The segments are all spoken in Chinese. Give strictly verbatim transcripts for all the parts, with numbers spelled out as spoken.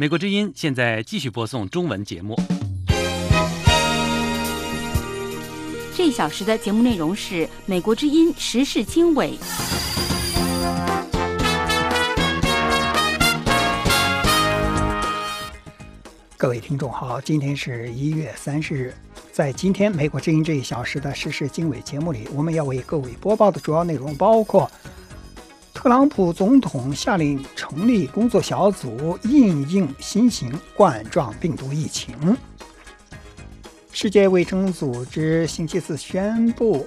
美国之音现在继续播送中文节目。 这一小时的节目内容是美国之音时事经纬。 各位听众好，今天是一月三十日。在今天美国之音这一小时的时事经纬节目里，我们要为各位播报的主要内容包括：特朗普总统下令成立工作小组应应新型冠状病毒疫情；世界卫生组织星期四宣布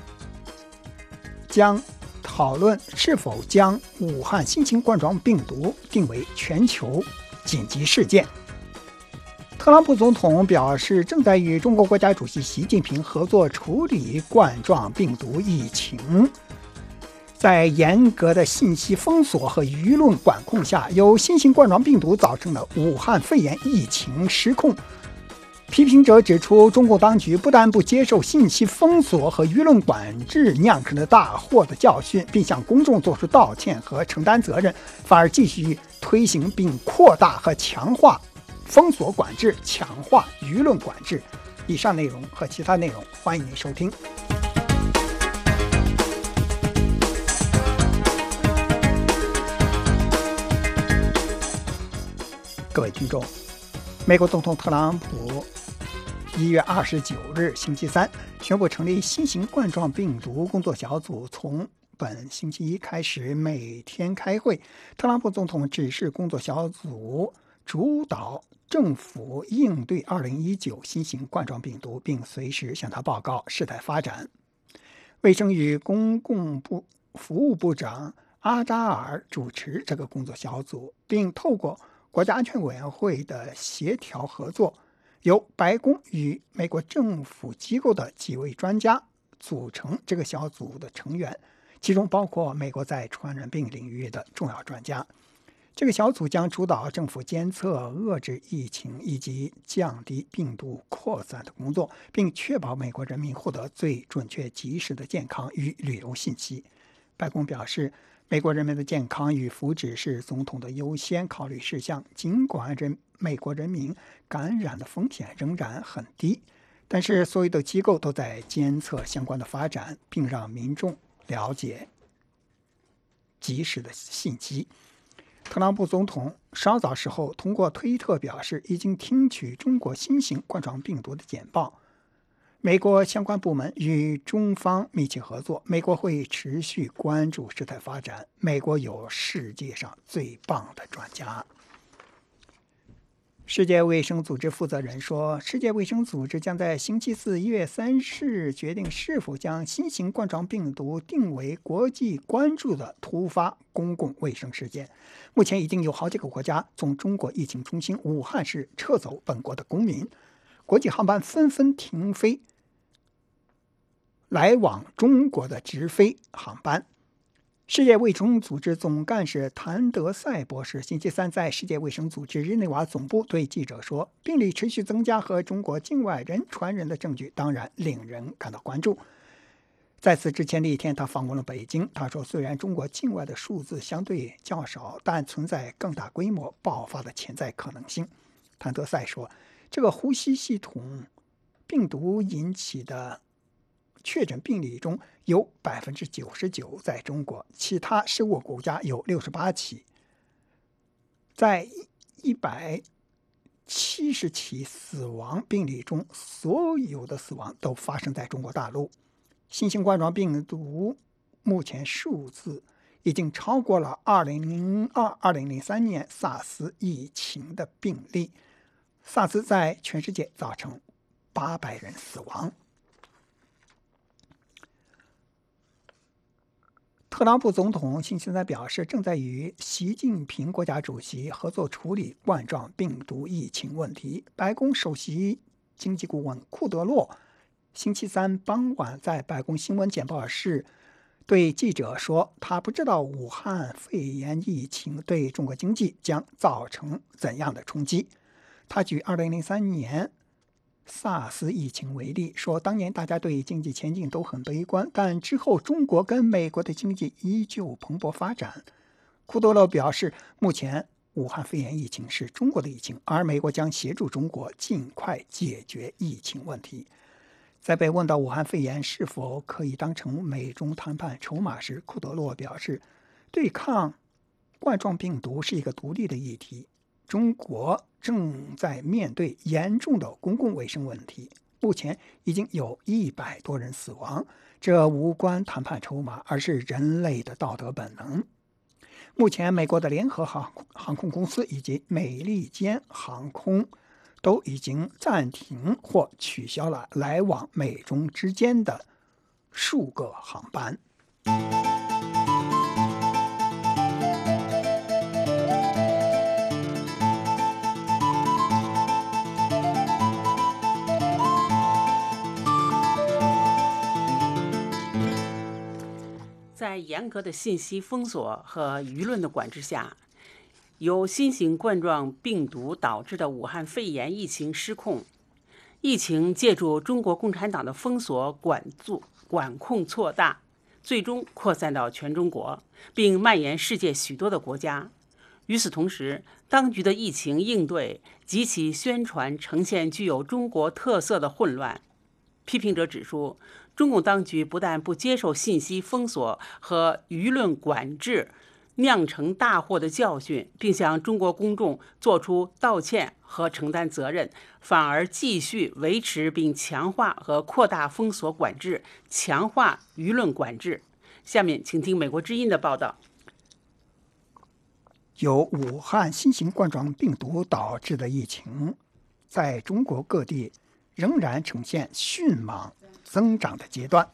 将讨论是否将武汉新型冠状病毒定为全球紧急事件。特朗普总统表示，正在与中国国家主席习近平合作处理冠状病毒疫情。在严格的信息封锁和舆论管控下，由新型冠状病毒造成的武汉肺炎疫情失控。批评者指出，中共当局不但不接受信息封锁和舆论管制酿成的大祸的教训，并向公众做出道歉和承担责任，反而继续推行并扩大和强化封锁管制，强化舆论管制。以上内容和其他内容，欢迎您收听。各位听众，美国总统特朗普一月二十九日星期三宣布成立新型冠状病毒工作小组，从本星期一开始每天开会。特朗普总统指示工作小组主导政府应对二零一九新型冠状病毒，并随时向他报告事态发展。卫生与公共部服务部长阿扎尔主持这个工作小组，并透过国家安全委员会的协调合作，由白宫与美国政府机构的几位专家组成这个小组的成员，其中包括美国在传染病领域的重要专家。这个小组将主导政府监测、遏制疫情以及降低病毒扩散的工作，并确保美国人民获得最准确、及时的健康与旅游信息。白宫表示，美国人民的健康与福祉是总统的优先考虑事项。尽管人美国人民感染的风险仍然很低，但是所有的机构都在监测相关的发展，并让民众了解及时的信息。特朗普总统稍早时候通过推特表示，已经听取中国新型冠状病毒的简报，美国相关部门与中方密切合作，美国会持续关注事态发展。美国有世界上最棒的专家。世界卫生组织负责人说，世界卫生组织将在星期四一月三十日决定是否将新型冠状病毒定为国际关注的突发公共卫生事件。目前已经有好几个国家从中国疫情中心武汉市撤走本国的公民，国际航班纷纷停飞来往中国的直飞航班。世界卫生组织总干事谭德赛博士星期三在世界卫生组织日内瓦总部对记者说，病例持续增加和中国境外人传人的证据当然令人感到关注。在此之前的一天，他访问了北京。他说，虽然中国境外的数字相对较少，但存在更大规模爆发的潜在可能性。谭德赛说，这个呼吸系统病毒引起的确诊病例中有 百分之九十九 在中国，其他十五个国家有六十八起。在一百七十起死亡病例中，所有的死亡都发生在中国大陆。新型冠状病毒目前数字已经超过了二零零二、二零零三年 SARS 疫情的病例。SARS 在全世界造成八百人死亡。特朗普总统星期三表示，正在与习近平国家主席合作处理冠状病毒疫情问题。白宫首席经济顾问库德洛星期三傍晚在白宫新闻简报室对记者说，他不知道武汉肺炎疫情对中国经济将造成怎样的冲击。他举二零零三年 SARS 疫情为例，说当年大家对经济前景都很悲观，但之后中国跟美国的经济依旧蓬勃发展。库德洛表示，目前武汉肺炎疫情是中国的疫情，而美国将协助中国尽快解决疫情问题。在被问到武汉肺炎是否可以当成美中谈判筹码时，库德洛表示，对抗冠状病毒是一个独立的议题，中国正在面对严重的公共卫生问题，目前已经有一百多人死亡，这无关谈判筹码，而是人类的道德本能。目前美国的联合航航空公司以及美利坚航空都已经暂停或取消了来往美中之间的数个航班。 在严格的信息封锁和舆论的管制下，由新型冠状病毒导致的武汉肺炎疫情失控。疫情借助中国共产党的封锁管束管控错大，最终扩散到全中国，并蔓延世界许多的国家。与此同时，当局的疫情应对及其宣传呈现具有中国特色的混乱。批评者指出，中共当局不但不接受信息封锁和舆论管制酿成大祸的教训，并向中国公众作出道歉和承担责任，反而继续维持并强化和扩大封锁管制，强化舆论管制。下面请听美国之音的报道。 由武汉新型冠状病毒导致的疫情，在中国各地仍然呈现迅猛增长的阶段。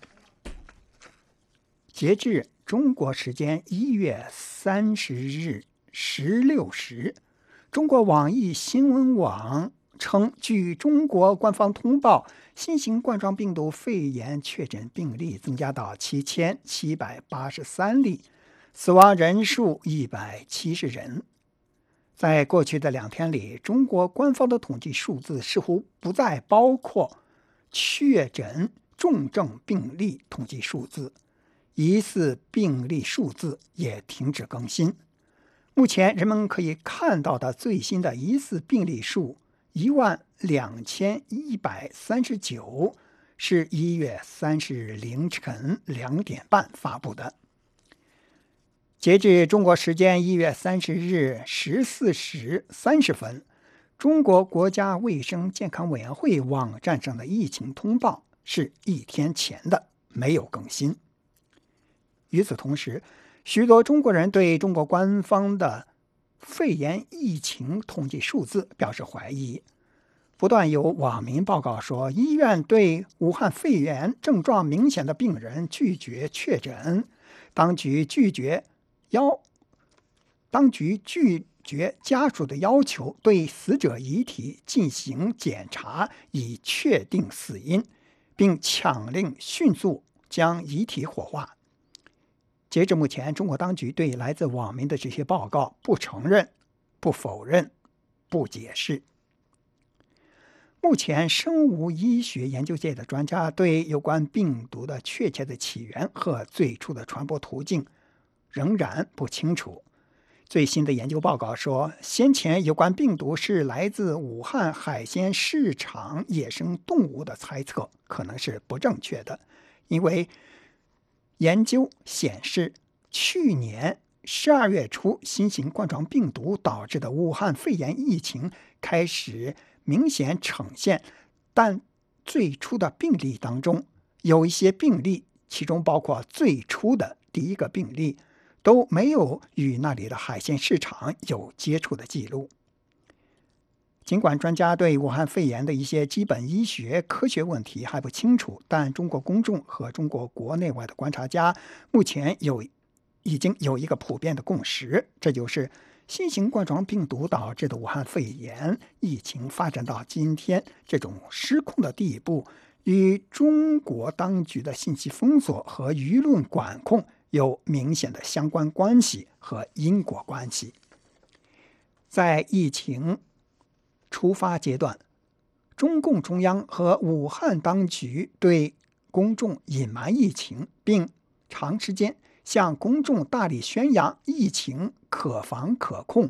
截至中国时间一月三十日十六时，中国网易新闻网称，据中国官方通报，新型冠状病毒肺炎确诊病例增加到七千七百八十三例，死亡人数一百七十人。在过去的两天里，中国官方的统计数字似乎不再包括确诊重症病例统计数字，疑似病例数字也停止更新。目前人们可以看到的最新的疑似病例数一万两千一百三十九，是一月三十日凌晨两点半发布的。截至中国时间一月三十日十四时三十分，中国国家卫生健康委员会网站上的疫情通报是一天前的，没有更新。与此同时，许多中国人对中国官方的肺炎疫情统计数字表示怀疑。不断有网民报告说，医院对武汉肺炎症状明显的病人拒绝确诊，当局拒绝要当局拒绝家属的要求，对死者遗体进行检查以确定死因，并强令迅速将遗体火化。截至目前，中国当局对来自网民的这些报告不承认、不否认、不解释。目前，生物医学研究界的专家对有关病毒的确切的起源和最初的传播途径仍然不清楚。最新的研究报告说，先前有关病毒是来自武汉海鲜市场野生动物的猜测可能是不正确的，因为研究显示，去年十二月初新型冠状病毒导致的武汉肺炎疫情开始明显呈现，但最初的病例当中，有一些病例，其中包括最初的第一个病例，都没有与那里的海鲜市场有接触的记录。尽管专家对武汉肺炎的一些基本医学科学问题还不清楚，但中国公众和中国国内外的观察家目前有已经有一个普遍的共识，这就是新型冠状病毒导致的武汉肺炎疫情发展到今天这种失控的地步，与中国当局的信息封锁和舆论管控有明显的相关关系和因果关系。在疫情出发阶段，中共中央和武汉当局对公众隐瞒疫情，并长时间向公众大力宣扬疫情可防可控，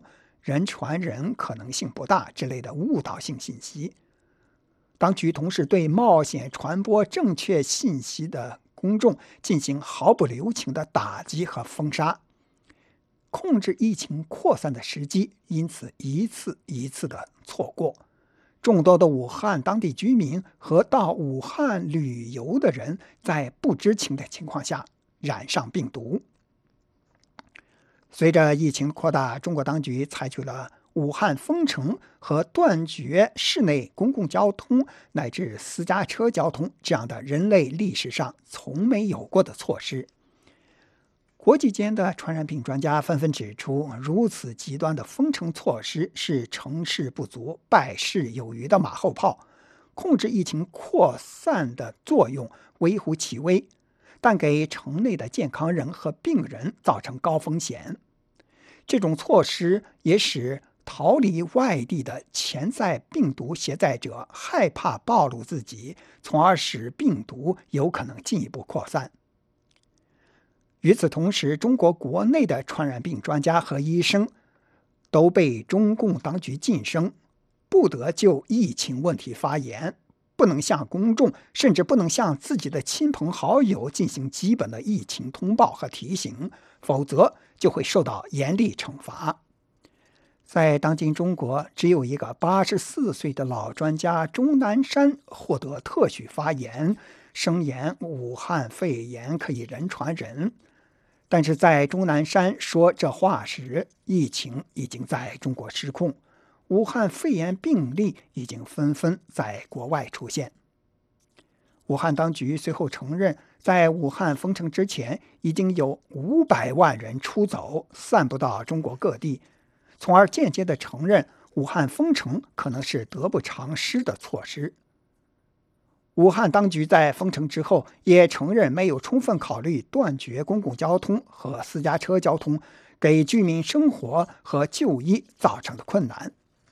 人传人可能性不大之类的误导性信息。当局同时对冒险传播正确信息的公众进行毫不留情的打击和封杀，控制疫情扩散的时机因此一次一次的错过。众多的武汉当地居民和到武汉旅游的人在不知情的情况下染上病毒。随着疫情扩大，中国当局采取了武汉封城和断绝室内公共交通乃至私家车交通这样的人类历史上从没有过的措施。国际间的传染病专家纷纷指出，如此极端的封城措施是成事不足败事有余的马后炮，控制疫情扩散的作用微乎其微，但给城内的健康人和病人造成高风险。这种措施也使逃离外地的潜在病毒携带者害怕暴露自己，从而使病毒有可能进一步扩散。与此同时，中国国内的传染病专家和医生都被中共当局禁声，不得就疫情问题发言，不能向公众，甚至不能向自己的亲朋好友进行基本的疫情通报和提醒，否则就会受到严厉惩罚。在当今中国，只有一个八十四岁的老专家钟南山获得特许发言，声言武汉肺炎可以人传人。但是在钟南山说这话时，疫情已经在中国失控，武汉肺炎病例已经纷纷在国外出现。武汉当局随后承认，在武汉封城之前，已经有五百万人出走，散布到中国各地，从而间接地承认武汉封城可能是得不偿失的措施。武汉当局在封城之后也承认没有充分考虑断绝公共交通和私家车交通给居民生活和就医造成的困难。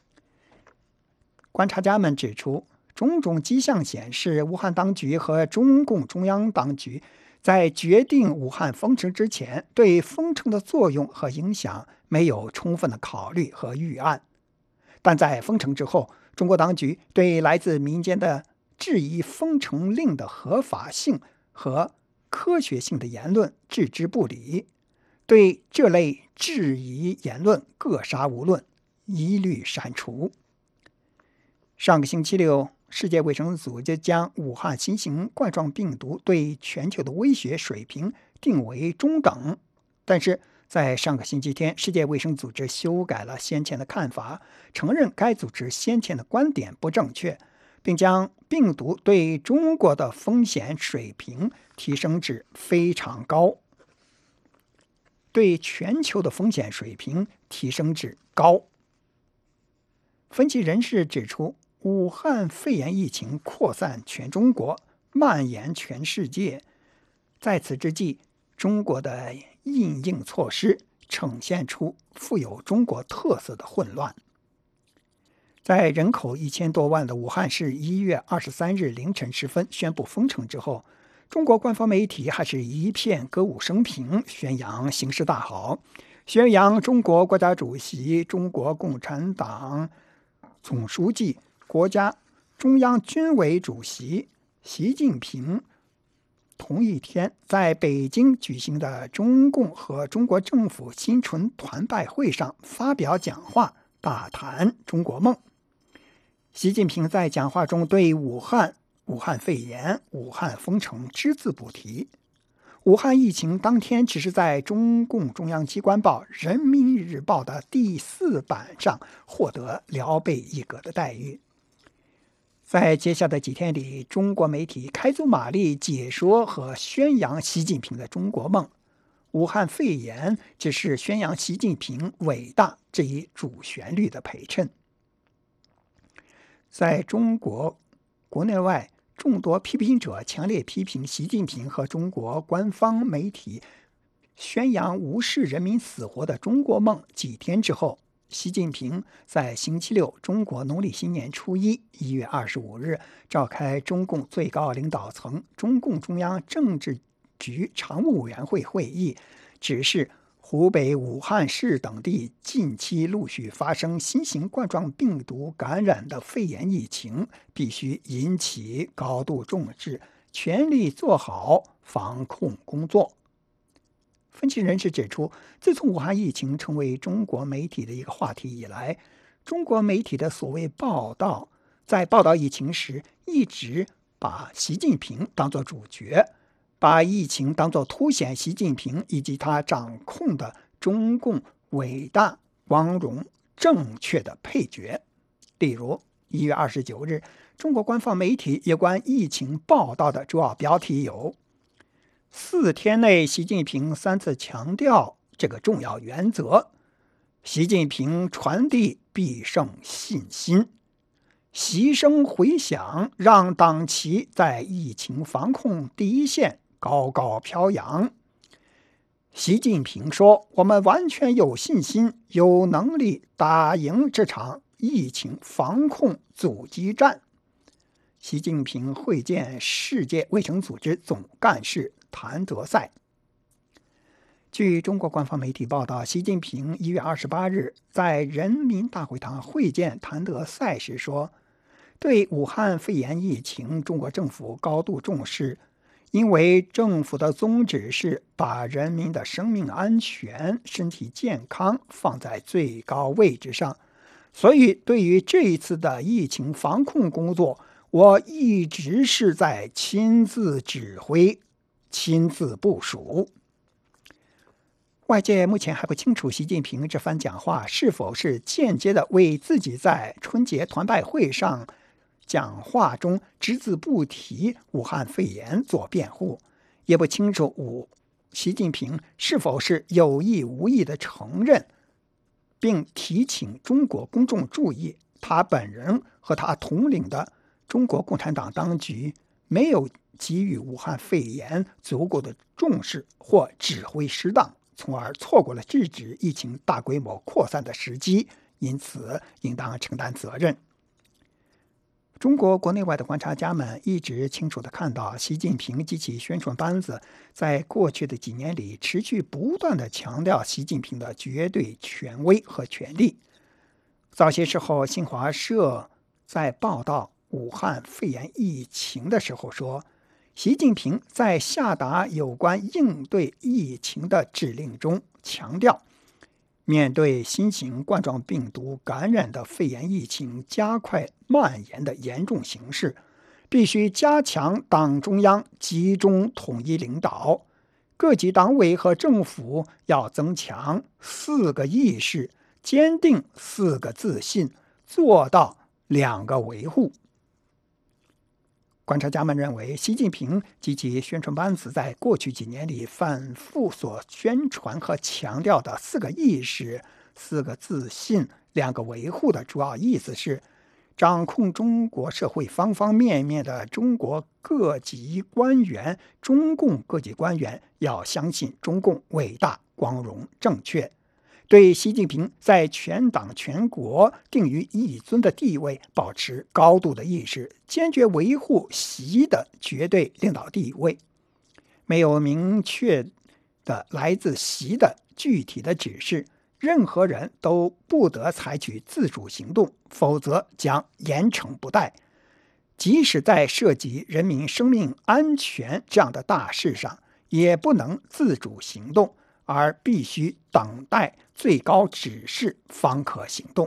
观察家们指出，种种迹象显示，武汉当局和中共中央当局在决定武汉封城之前，对封城的作用和影响没有充分的考虑和预案。但在封城之后，中国当局对来自民间的质疑封城令的合法性和科学性的言论置之不理，对这类质疑言论各杀无论，一律删除。上个星期六，世界卫生组织将武汉新型冠状病毒对全球的威胁水平定为中等，但是在上个星期天，世界卫生组织修改了先前的看法，承认该组织先前的观点不正确，并将病毒对中国的风险水平提升至非常高，对全球的风险水平提升至高。分析人士指出，武汉肺炎疫情扩散全中国，蔓延全世界。在此之际，中国的因应措施呈现出富有中国特色的混乱。在人口一千多万的武汉市一月二十三日凌晨时分宣布封城之后，中国官方媒体还是一片歌舞升平，宣扬形势大好，宣扬中国国家主席、中国共产党总书记、国家中央军委主席习近平同一天在北京举行的中共和中国政府新春团拜会上发表讲话，大谈中国梦。习近平在讲话中对武汉、武汉肺炎、武汉封城只字不提。武汉疫情当天只是在中共中央机关报《人民日报》的第四版上获得辽贝一格的待遇。在接下来的几天里，中国媒体开足马力解说和宣扬习近平的中国梦。武汉肺炎只是宣扬习近平伟大这一主旋律的陪衬。在中国国内外，众多批评者强烈批评习近平和中国官方媒体宣扬无视人民死活的中国梦。几天之后，习近平在星期六中国农历新年初一一月二十五日召开中共最高领导层中共中央政治局常务委员会会议，指示湖北武汉市等地近期陆续发生新型冠状病毒感染的肺炎疫情，必须引起高度重视，全力做好防控工作。分析人士指出，自从武汉疫情成为中国媒体的一个话题以来，中国媒体的所谓报道，在报道疫情时一直把习近平当作主角，把疫情当作凸显习近平以及他掌控的中共伟大、光荣、正确的配角。例如一月二十九日，中国官方媒体有关疫情报道的主要标题有：四天内习近平三次强调这个重要原则，习近平传递必胜信心，习声回响让党旗在疫情防控第一线高高飘扬。习近平说，我们完全有信心，有能力打赢这场疫情防控阻击战。习近平会见世界卫生组织总干事谭德赛。据中国官方媒体报道，习近平一月二十八日在人民大会堂会见谭德赛时说，对武汉肺炎疫情，中国政府高度重视，因为政府的宗旨是把人民的生命安全、身体健康放在最高位置上，所以对于这一次的疫情防控工作，我一直是在亲自指挥、亲自部署。外界目前还不清楚习近平这番讲话是否是间接的为自己在春节团拜会上讲话中只字不提武汉肺炎做辩护，也不清楚武习近平是否是有意无意的承认并提醒中国公众注意，他本人和他统领的中国共产党当局没有给予武汉肺炎足够的重视或指挥失当，从而错过了制止疫情大规模扩散的时机，因此应当承担责任。中国国内外的观察家们一直清楚地看到，习近平及其宣传班子在过去的几年里持续不断地强调习近平的绝对权威和权力。早些时候，新华社在报道武汉肺炎疫情的时候说，习近平在下达有关应对疫情的指令中强调，面对新型冠状病毒感染的肺炎疫情加快蔓延的严重形势，必须加强党中央集中统一领导，各级党委和政府要增强四个意识，坚定四个自信，做到两个维护。观察家们认为，习近平及其宣传班子在过去几年里反复所宣传和强调的四个意识、四个自信、两个维护的主要意思是，掌控中国社会方方面面的中国各级官员、中共各级官员要相信中共伟大、光荣、正确，对习近平在全党全国定于一尊的地位保持高度的意识，坚决维护习的绝对领导地位。没有明确的来自习的具体的指示，任何人都不得采取自主行动，否则将严惩不贷。即使在涉及人民生命安全这样的大事上，也不能自主行动，而必须等待最高指示方可行动。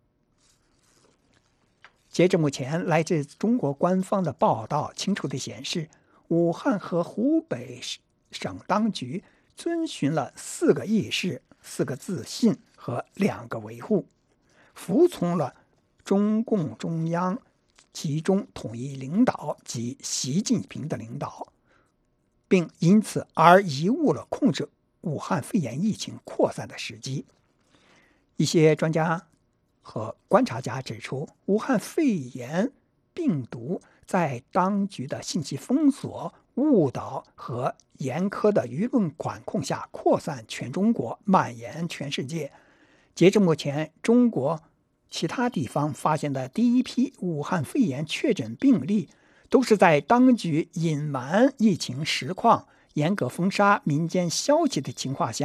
截至目前，来自中国官方的报道清楚地显示，武汉和湖北省当局遵循了四个意识、四个自信和两个维护，服从了中共中央集中统一领导及习近平的领导，并因此而贻误了控制武汉肺炎疫情扩散的时机。一些专家和观察家指出，武汉肺炎病毒在当局的信息封锁、误导和严苛的舆论管控下扩散全中国，蔓延全世界。截至目前，中国其他地方发现的第一批武汉肺炎确诊病例，都是在当局隐瞒疫情实况、严格封杀民间消息的情况下，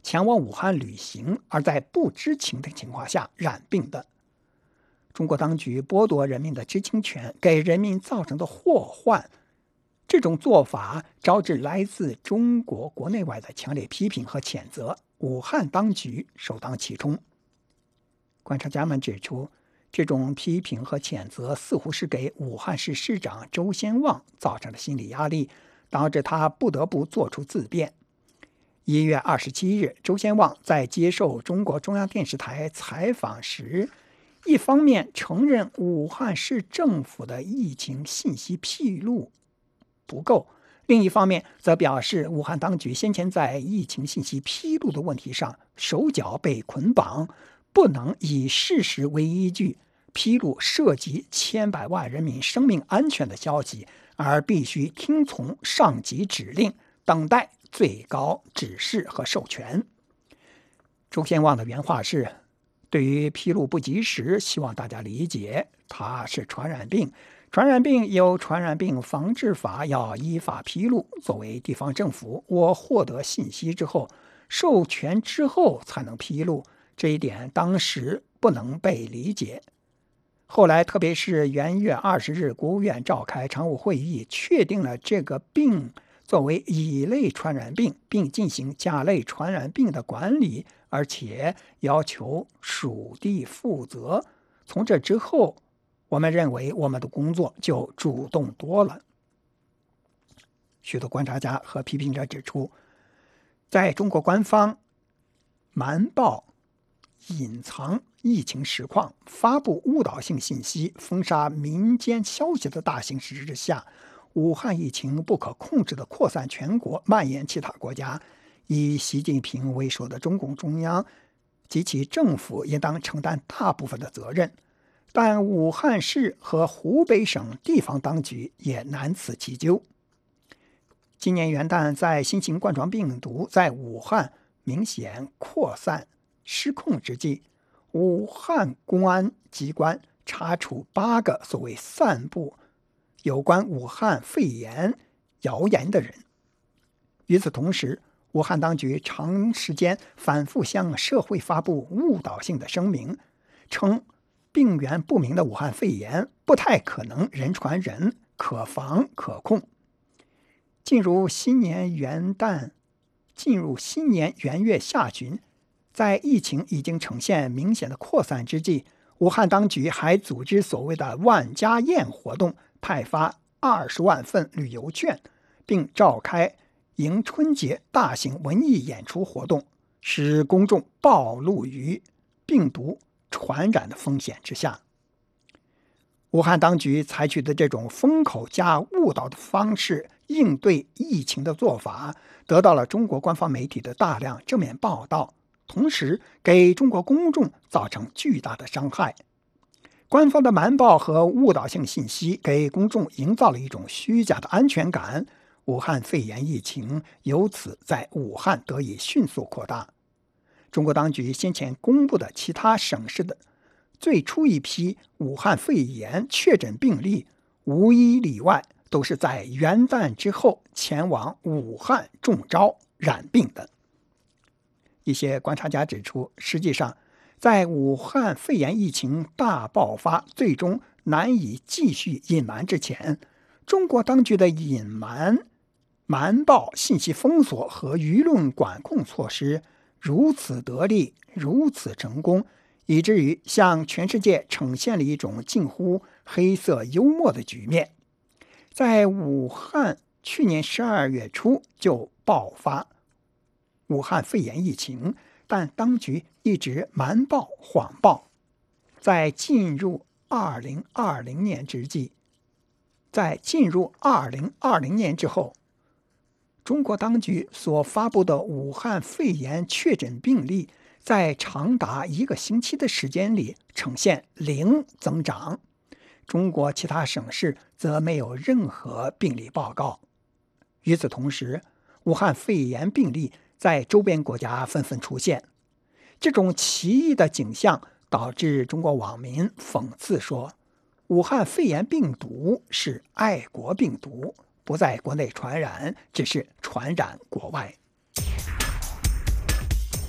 前往武汉旅行，而在不知情的情况下染病的。中国当局剥夺人民的知情权，给人民造成的祸患，这种做法招致来自中国国内外的强烈批评和谴责，武汉当局首当其冲。观察家们指出，这种批评和谴责似乎是给武汉市市长周先旺造成了心理压力，导致他不得不做出自辩。一月二十七日，周先旺在接受中国中央电视台采访时，一方面承认武汉市政府的疫情信息披露不够，另一方面则表示武汉当局先前在疫情信息披露的问题上手脚被捆绑，不能以事实为依据披露涉及千百万人民生命安全的消息，而必须听从上级指令，等待最高指示和授权。周先旺的原话是，对于披露不及时，希望大家理解，它是传染病，传染病有传染病防治法，要依法披露。作为地方政府，我获得信息之后，授权之后才能披露，这一点当时不能被理解。后来，特别是元月二十日，国务院召开常务会议，确定了这个病作为乙类传染病，并进行甲类传染病的管理，而且要求属地负责。从这之后，我们认为我们的工作就主动多了。许多观察家和批评者指出，在中国官方瞒报、隐藏疫情实况、发布误导性信息、封杀民间消息的大形势之下，武汉疫情不可控制地扩散全国，蔓延其他国家。以习近平为首的中共中央及其政府应当承担大部分的责任，但武汉市和湖北省地方当局也难辞其咎。今年元旦，在新型冠状病毒在武汉明显扩散失控之际，武汉公安机关查处八个所谓散布有关武汉肺炎谣言的人。与此同时，武汉当局长时间反复向社会发布误导性的声明，称病源不明的武汉肺炎不太可能人传人，可防可控。进入新年元旦，进入新年元月下旬，在疫情已经呈现明显的扩散之际，武汉当局还组织所谓的万家宴活动，派发二十万份旅游券，并召开迎春节大型文艺演出活动，使公众暴露于病毒传染的风险之下。武汉当局采取的这种封口加误导的方式应对疫情的做法，得到了中国官方媒体的大量正面报道，同时给中国公众造成巨大的伤害。官方的瞒报和误导性信息给公众营造了一种虚假的安全感，武汉肺炎疫情由此在武汉得以迅速扩大。中国当局先前公布的其他省市的最初一批武汉肺炎确诊病例，无一例外都是在元旦之后前往武汉中招染病的。一些观察家指出，实际上在武汉肺炎疫情大爆发，最终难以继续隐瞒之前，中国当局的隐瞒、瞒报、信息封锁和舆论管控措施如此得力，如此成功，以至于向全世界呈现了一种近乎黑色幽默的局面。在武汉去年十二月初就爆发武汉肺炎疫情，但当局一直瞒报谎报。在进入二零二零年之际，在进入二零二零年之后，中国当局所发布的武汉肺炎确诊病例在长达一个星期的时间里呈现零增长，中国其他省市则没有任何病例报告。与此同时，武汉肺炎病例在周边国家纷纷出现。这种奇异的景象导致中国网民讽刺说，武汉肺炎病毒是爱国病毒，不在国内传染，只是传染国外。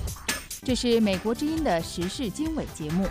这是美国之音的时事经纬节目。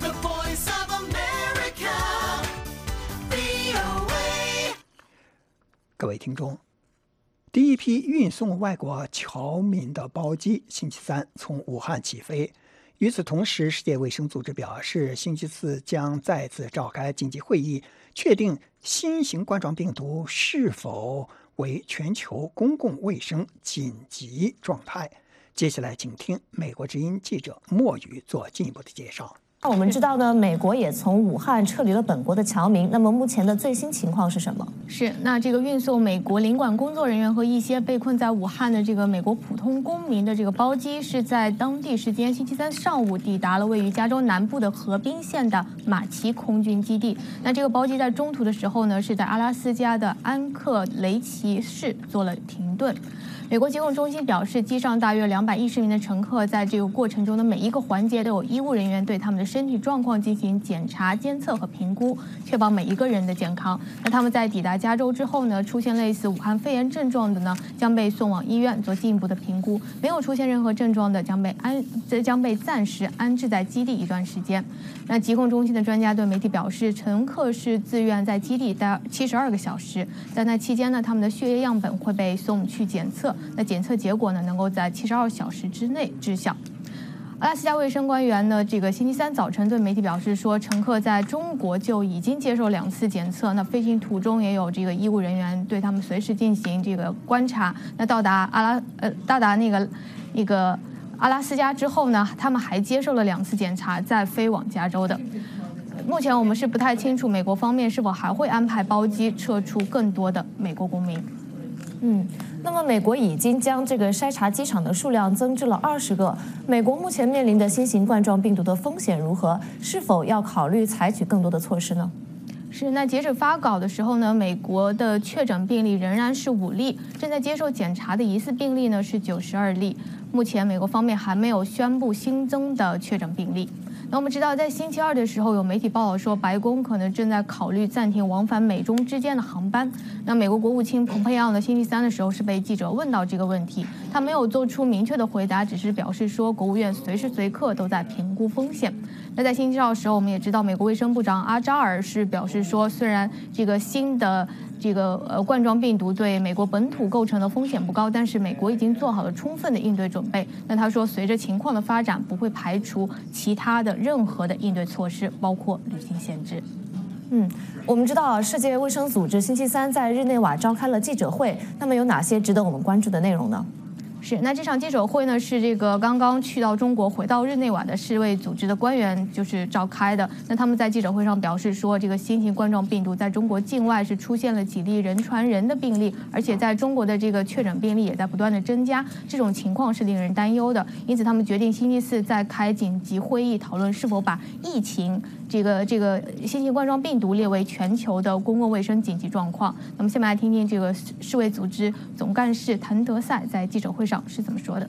各位听众，第一批运送外国侨民的包机星期三从武汉起飞。与此同时，世界卫生组织表示，星期四将再次召开紧急会议，确定新型冠状病毒是否为全球公共卫生紧急状态。接下来，请听美国之音记者莫宇做进一步的介绍。 我们知道呢，美国也从武汉撤离了本国的侨民。那么目前的最新情况是什么？ 是，那这个运送美国领馆工作人员和一些被困在武汉的这个美国普通公民的这个包机，是在当地时间星期三上午抵达了位于加州南部的河滨县的马奇空军基地。那这个包机在中途的时候呢，是在阿拉斯加的安克雷奇市做了停顿。美国疾控中心表示，机上大约两百一十名的乘客，在这个过程中的每一个环节都有医务人员对他们的身体状况进行检查、监测和评估，确保每一个人的健康。那他们在抵达加州之后呢，出现类似武汉肺炎症状的呢，将被送往医院做进一步的评估；没有出现任何症状的，将被安将被暂时安置在基地一段时间。那疾控中心的专家对媒体表示，乘客是自愿在基地待七十二个小时，在那期间呢，他们的血液样本会被送去检测。那检测结果呢，能够在七十二小时之内知晓。阿拉斯加卫生官员呢，这个星期三早晨对媒体表示说，乘客在中国就已经接受两次检测，那飞行途中也有这个医务人员对他们随时进行这个观察。那到达阿拉呃到达那个那个阿拉斯加之后呢，他们还接受了两次检查，再飞往加州的。目前我们是不太清楚美国方面是否还会安排包机撤出更多的美国公民。 嗯，那么美国已经将这个筛查机场的数量增至了二十个。美国目前面临的新型冠状病毒的风险如何？是否要考虑采取更多的措施呢？ 是，那截止发稿的时候呢，美国的确诊病例仍然是五例，正在接受检查的疑似病例呢是九十二例。目前美国方面还没有宣布新增的确诊病例。那我们知道，在星期二的时候，有媒体报道说，白宫可能正在考虑暂停往返美中之间的航班。那美国国务卿蓬佩奥呢，星期三的时候是被记者问到这个问题，他没有做出明确的回答，只是表示说，国务院随时随刻都在评估风险。那在星期二的时候，我们也知道，美国卫生部长阿扎尔是表示说，虽然这个新的这个呃冠状病毒对美国本土构成的风险不高，但是美国已经做好了充分的应对准备。那他说，随着情况的发展，不会排除其他的任何的应对措施，包括旅行限制。 嗯，我们知道世界卫生组织星期三在日内瓦召开了记者会，那么有哪些值得我们关注的内容呢？ 是，那这场记者会呢，是这个刚刚去到中国回到日内瓦的世卫组织的官员就是召开的。那他们在记者会上表示说，这个新型冠状病毒在中国境外是出现了几例人传人的病例，而且在中国的这个确诊病例也在不断的增加，这种情况是令人担忧的。因此，他们决定星期四再开紧急会议，讨论是否把疫情这个这个新型冠状病毒列为全球的公共卫生紧急状况。那么，下面来听听这个世卫组织总干事谭德赛在记者会上是怎么说的。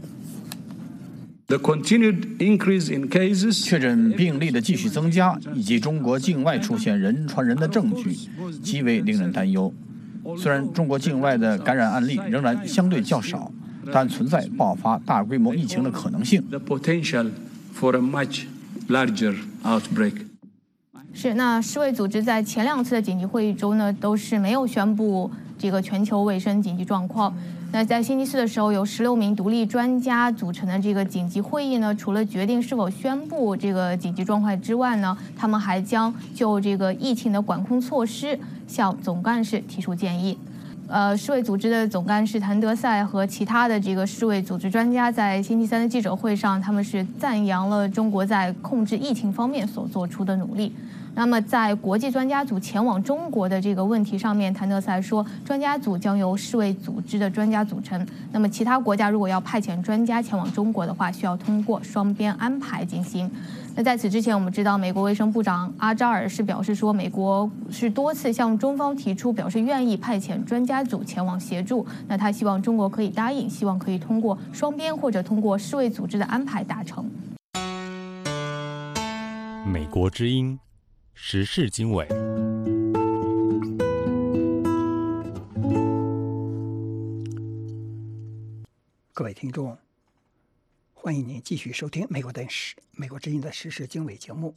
确诊病例的继续增加，以及中国境外出现人传人的证据，极为令人担忧。虽然中国境外的感染案例仍然相对较少，但存在爆发大规模疫情的可能性。 是，那世卫组织在前两次的紧急会议中呢，都是没有宣布这个全球卫生紧急状况。那在星期四的时候，由十六名独立专家组成的这个紧急会议呢，除了决定是否宣布这个紧急状况之外呢，他们还将就这个疫情的管控措施向总干事提出建议。呃，世卫组织的总干事谭德赛和其他的这个世卫组织专家在星期三的记者会上，他们是赞扬了中国在控制疫情方面所做出的努力。那么，在国际专家组前往中国的这个问题上面，谭德赛说，专家组将由世卫组织的专家组成。那么，其他国家如果要派遣专家前往中国的话，需要通过双边安排进行。那在此之前，我们知道美国卫生部长阿扎尔是表示说，美国是多次向中方提出表示愿意派遣专家组前往协助。那他希望中国可以答应，希望可以通过双边或者通过世卫组织的安排达成。 美国之音时事经纬。 各位听众， 欢迎您继续收听美国的时美国之音的时事经纬节目。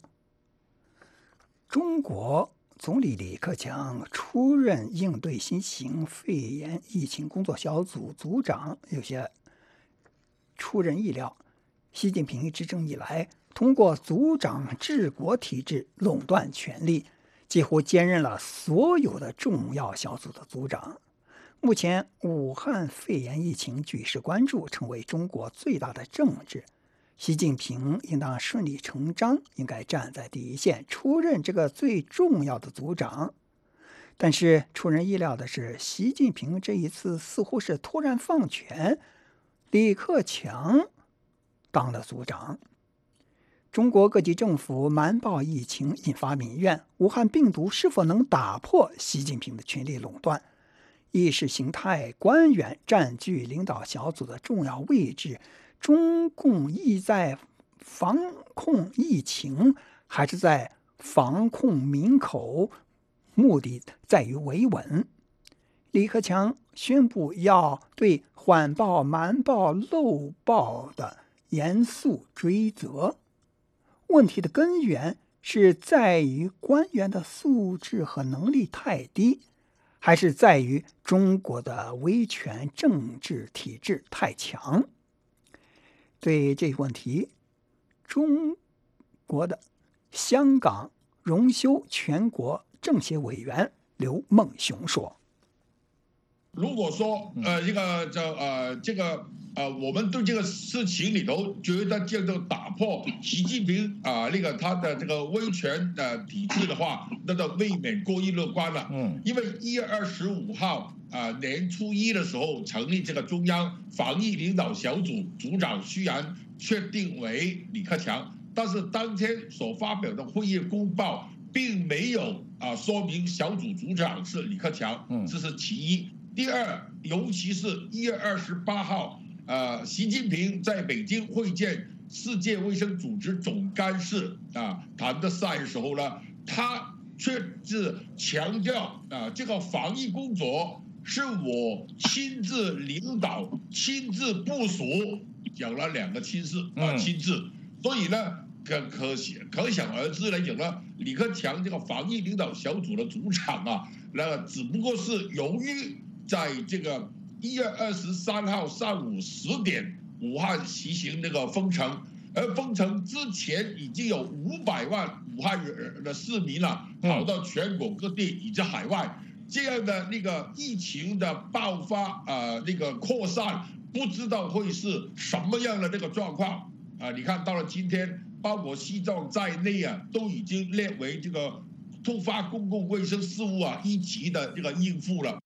中国总理李克强出任应对新型肺炎疫情工作小组组长，有些出人意料。习近平执政以来，通过组长治国体制垄断权力，几乎兼任了所有的重要小组的组长。目前，武汉肺炎疫情举世关注，成为中国最大的政治。习近平应当顺理成章，应该站在第一线，出任这个最重要的组长。但是出人意料的是，习近平这一次似乎是突然放权，李克强当了组长。中国各级政府瞒报疫情，引发民怨。武汉病毒是否能打破习近平的权力垄断？意识形态官员占据领导小组的重要位置，中共意在防控疫情，还是在防控民口？目的在于维稳。李克强宣布要对缓报、瞒报、漏报的严肃追责。问题的根源是在于官员的素质和能力太低，还是在于中国的威权政治体制太强？对这个问题，中国的香港荣休全国政协委员刘梦熊说：“ 如果说呃这个这呃这个呃我们对这个事情里头觉得这个打破习近平啊、呃、那个他的这个威权的体制的话，那就未免过于乐观了。嗯，因为一月二十五号啊、呃、年初一的时候成立这个中央防疫领导小组，组长虽然确定为李克强，但是当天所发表的会议公报并没有啊、呃、说明小组组长是李克强，嗯，这是其一。第二，尤其是一月二十八号，呃，习近平在北京会见世界卫生组织总干事啊谭德赛的时候呢，他却是强调啊、呃，这个防疫工作是我亲自领导、亲自部署，讲了两个亲自啊、呃、亲自，所以呢。可可可想而知来讲呢，李克强这个防疫领导小组的组长啊，那只不过是由于在这个一月二十三号上午十点，武汉实行那个封城，而封城之前已经有五百万武汉人的市民了、啊，跑到全国各地以及海外，这样的那个疫情的爆发呃那个扩散，不知道会是什么样的这个状况啊？你看到了今天。包括西藏在内啊，都已经列为这个突发公共卫生事务啊一级的这个应付了。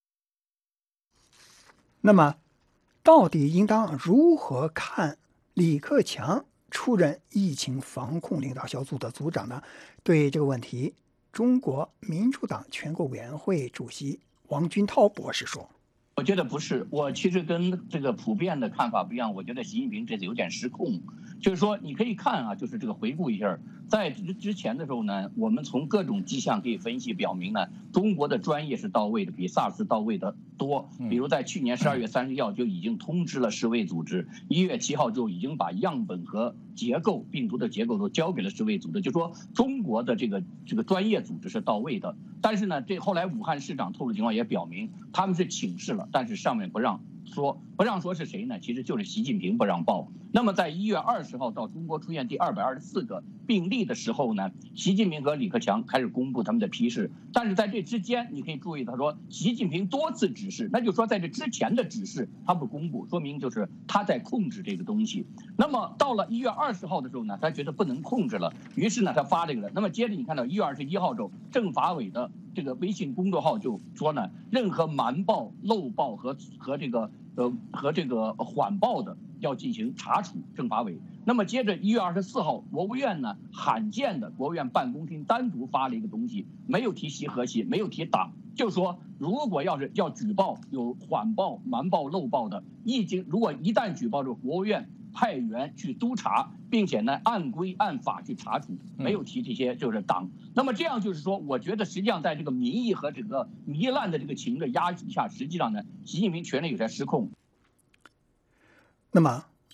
那么，到底应当如何看李克强出任疫情防控领导小组的组长呢？对这个问题，中国民主党全国委员会主席王军涛博士说：“ 我觉得不是，我其实跟这个普遍的看法不一样。我觉得习近平这次有点失控。”就是说，你可以看啊，就是这个回顾一下，在之之前的时候呢，我们从各种迹象可以分析表明呢，中国的专业是到位的，比 SARS 到位的多。比如在去年十二月三十一号就已经通知了世卫组织，一月七号就已经把样本和结构病毒的结构都交给了世卫组织，就说中国的这个这个专业组织是到位的。但是呢，这后来武汉市长透露情况也表明，他们是请示了，但是上面不让。说不让说是谁呢？其实就是习近平不让报。那么在一月二十号到中国出现第二百二十四个病例的时候呢，习近平和李克强开始公布他们的批示。但是在这之间，你可以注意，他说习近平多次指示，那就说在这之前的指示他不公布，说明就是他在控制这个东西。那么到了一月二十号的时候呢，他觉得不能控制了，于是呢他发这个了。那么接着你看到一月二十一号之后，政法委的这个微信公众号就说呢，任何瞒报、漏报和和这个。呃，和这个缓报的要进行查处，政法委。那么接着一月二十四号，国务院呢罕见的国务院办公厅单独发了一个东西，没有提习和习，没有提党，就说如果要是要举报有缓报、瞒报、漏报的，已经如果一旦举报，就国务院派员去督查，并且呢按规按法去查处，没有提这些就是党。那么这样就是说，我觉得实际上在这个民意和这个糜烂的这个情的压制下，实际上呢，习近平权力有些失控。 那么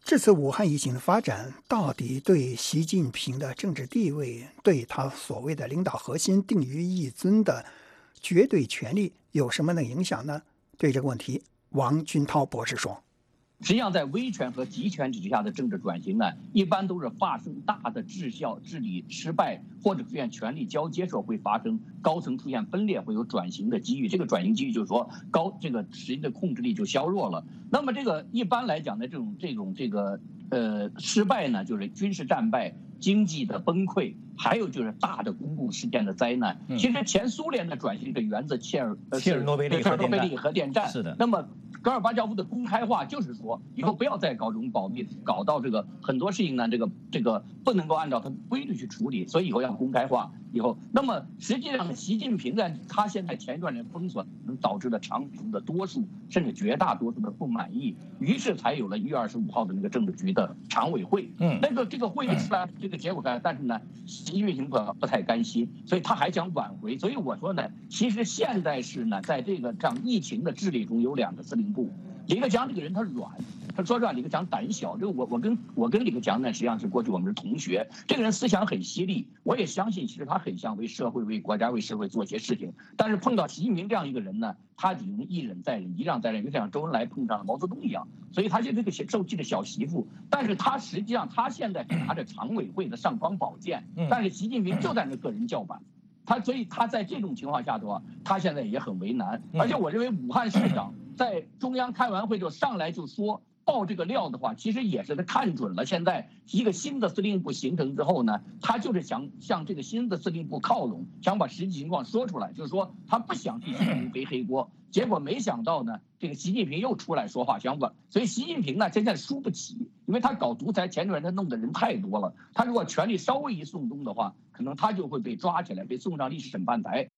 这次武汉疫情的发展，到底对习近平的政治地位，对他所谓的领导核心定于一尊的绝对权力有什么样的影响呢？对这个问题，王军涛博士说， 实际上，在威权和集权之下的政治转型呢，一般都是发生大的治效、治理失败，或者出现权力交接时候会发生高层出现分裂，会有转型的机遇。这个转型机遇就是说，高这个实际的控制力就削弱了。那么这个一般来讲的这种这种这个呃失败呢，就是军事战败、经济的崩溃，还有就是大的公共事件的灾难。嗯、其实前苏联的转型的原则，切尔切尔诺贝利切尔诺贝利核电站是的。 那么戈尔巴乔夫的公开化就是说，以后不要再搞这种保密，搞到这个很多事情呢，这个这个不能够按照它的规律去处理，所以以后要公开化。以后，那么实际上，习近平在他现在前一段时间封锁，能导致了常民的多数甚至绝大多数的不满意，于是才有了一月二十五号的那个政治局的常委会。嗯，那个这个会议出来，这个结果出来，但是呢，习近平不不太甘心，所以他还想挽回。所以我说呢，其实现在是呢，在这个这样疫情的治理中，有两个司令部。李克强这个人他软，他说实话，李克强胆小。这个我我跟我跟李克强呢，实际上是过去我们是同学。这个人思想很犀利，我也相信，其实他很想为社会、为国家、为社会做些事情。但是碰到习近平这样一个人呢，他已经一忍再忍，一让再忍，就像周恩来碰上了毛泽东一样。所以他是这个受气的小媳妇，但是他实际上他现在是拿着常委会的尚方宝剑，但是习近平就在那个人叫板。他所以他在这种情况下的话，他现在也很为难。而且我认为武汉市长在中央开完会就上来就说爆这个料的话，其实也是他看准了现在一个新的司令部形成之后呢，他就是想向这个新的司令部靠拢，想把实际情况说出来，就是说他不想替习近平背黑锅。结果没想到呢，这个习近平又出来说话想稳，所以习近平呢现在输不起，因为他搞独裁前段他弄的人太多了，他如果权力稍微一松动的话，可能他就会被抓起来，被送上历史审判台。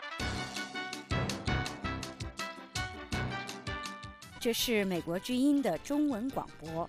这是美国之音的中文广播。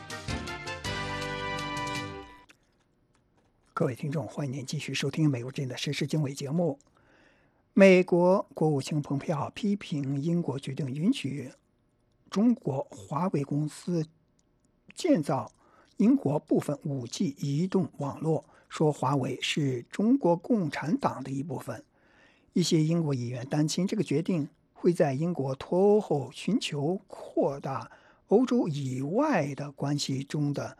各位听众，欢迎您继续收听美国之音的时事经纬节目。美国国务卿蓬佩奥批评英国决定允许中国华为公司建造英国部分 五 G 移动网络，说华为是中国共产党的一部分。一些英国议员担心这个决定会在英国脱欧后寻求扩大欧洲以外的关系中的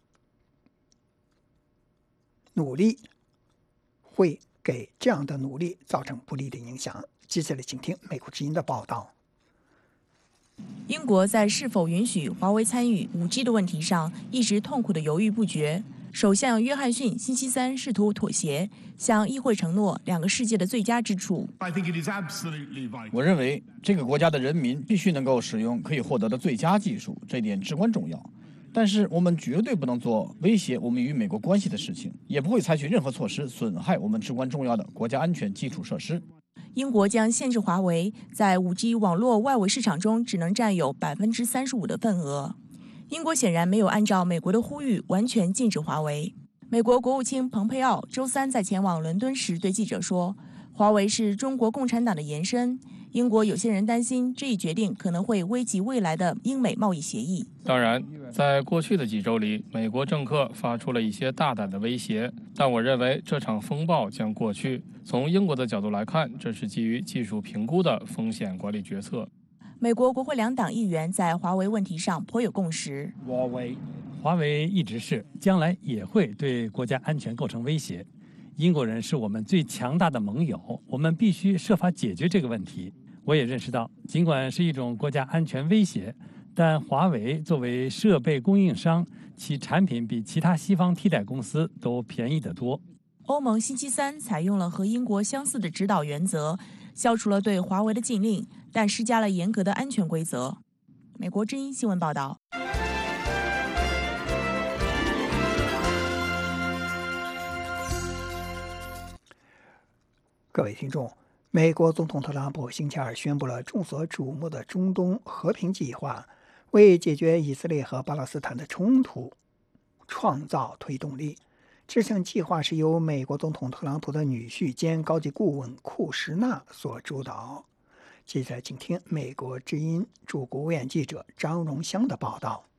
努力，会给这样的努力造成不利的影响。接下来请听美国之音的报道。 英国在是否允许华为参与 五 G 的问题上一直痛苦地犹豫不决。首相约翰逊星期三试图妥协，向议会承诺两个世界的最佳之处。 我认为这个国家的人民必须能够使用可以获得的最佳技术，这一点至关重要。但是我们绝对不能做威胁我们与美国关系的事情，也不会采取任何措施损害我们至关重要的国家安全基础设施。 英国将限制华为在 五 G 网络外围市场中只能占有 百分之三十五 的份额。英国显然没有按照美国的呼吁完全禁止华为。美国国务卿蓬佩奥周三在前往伦敦时对记者说，华为是中国共产党的延伸。英国有些人担心这一决定可能会危及未来的英美贸易协议。 当然，在过去的几周里，美国政客发出了一些大胆的威胁，但我认为这场风暴将过去。从英国的角度来看，这是基于技术评估的风险管理决策。 美国国会两党议员在华为问题上颇有共识。 华为，华为一直是，将来也会对国家安全构成威胁。英国人是我们最强大的盟友，我们必须设法解决这个问题。我也认识到，尽管是一种国家安全威胁，但华为作为设备供应商，其产品比其他西方替代公司都便宜得多。 欧盟星期三采用了和英国相似的指导原则，消除了对华为的禁令，但施加了严格的安全规则。美国之音新闻报道。 各位听众，美国总统特朗普星期二宣布了众所瞩目的中东和平计划，为解决以色列和巴勒斯坦的冲突创造推动力。这项计划是由美国总统特朗普的女婿兼高级顾问库什纳所主导。接下来请听美国之音驻国务院记者张荣香的报道。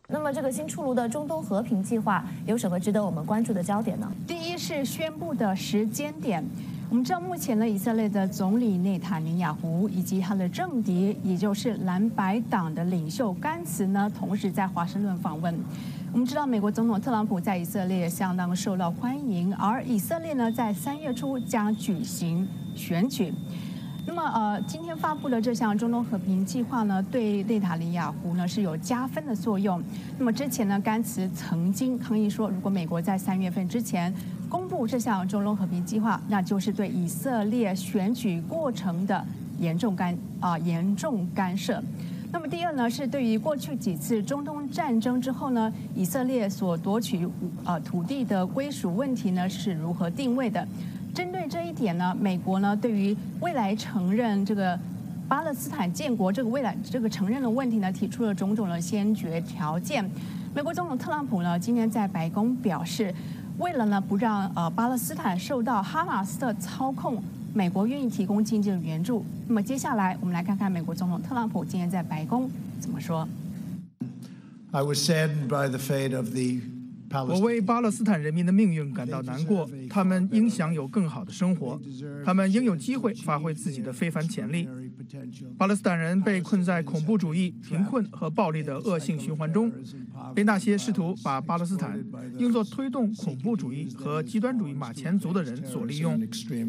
那么这个新出炉的中东和平计划有什么值得我们关注的焦点呢？ 第一是宣布的时间点。我们知道，目前呢，以色列的总理内塔尼亚胡以及他的政敌，也就是蓝白党的领袖甘茨呢，同时在华盛顿访问。我们知道，美国总统特朗普在以色列相当受到欢迎，而以色列呢，在三月初将举行选举。那么，呃，今天发布的这项中东和平计划呢，对内塔尼亚胡呢是有加分的作用。那么之前呢，甘茨曾经抗议说，如果美国在三月份之前公布这项中东和平计划，那就是对以色列选举过程的严重干啊、呃、严重干涉。那么第二呢，是对于过去几次中东战争之后呢，以色列所夺取呃土地的归属问题呢是如何定位的？针对这一点呢，美国呢对于未来承认这个巴勒斯坦建国这个未来这个承认的问题呢，提出了种种的先决条件。美国总统特朗普呢今天在白宫表示，为了呢不让呃巴勒斯坦受到哈马斯的操控，美国愿意提供经济的援助。那么接下来我们来看看美国总统特朗普今天在白宫怎么说。 I was saddened by the fate of the 我为巴勒斯坦人民的命运感到难过，他们应享有更好的生活，他们应有机会发挥自己的非凡潜力。巴勒斯坦人被困在恐怖主义、贫困和暴力的恶性循环中，被那些试图把巴勒斯坦用作推动恐怖主义和极端主义马前卒的人所利用。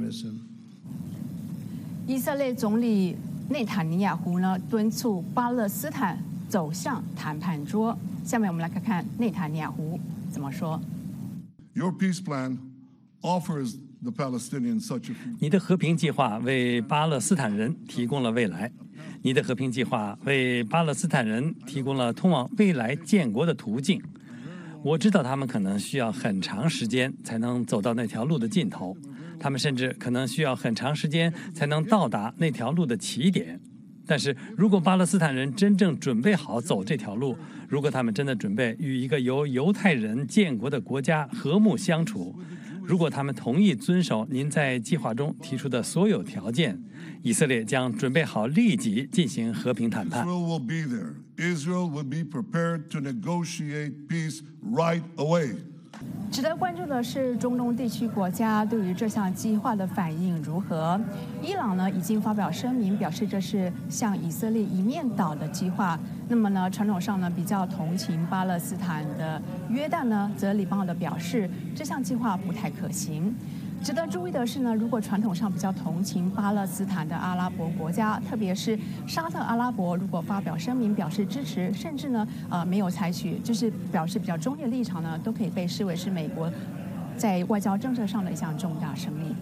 以色列总理内塔尼亚胡呢敦促巴勒斯坦走向谈判桌。下面我们来看看内塔尼亚胡怎么说。 Your peace plan offers the Palestinians such a. 你的和平计划为巴勒斯坦人提供了未来，你的和平计划为巴勒斯坦人提供了通往未来建国的途径。我知道他们可能需要很长时间才能走到那条路的尽头，他们甚至可能需要很长时间才能到达那条路的起点。但是如果巴勒斯坦人真正准备好走这条路，如果他们真的准备与一个由犹太人建国的国家和睦相处，如果他们同意遵守您在计划中提出的所有条件，以色列将准备好立即进行和平谈判。 Israel will be there. Israel will be prepared to negotiate peace right away. 值得关注的是，中东地区国家对于这项计划的反应如何？伊朗呢已经发表声明，表示这是向以色列一面倒的计划。那么呢，传统上呢比较同情巴勒斯坦的约旦呢，则礼貌地表示这项计划不太可行。值得注意的是呢，如果传统上比较同情巴勒斯坦的阿拉伯国家，特别是沙特阿拉伯，如果发表声明表示支持，甚至呢呃没有采取就是表示比较中立的立场呢，都可以被视为是美国在外交政策上的一项重大胜利。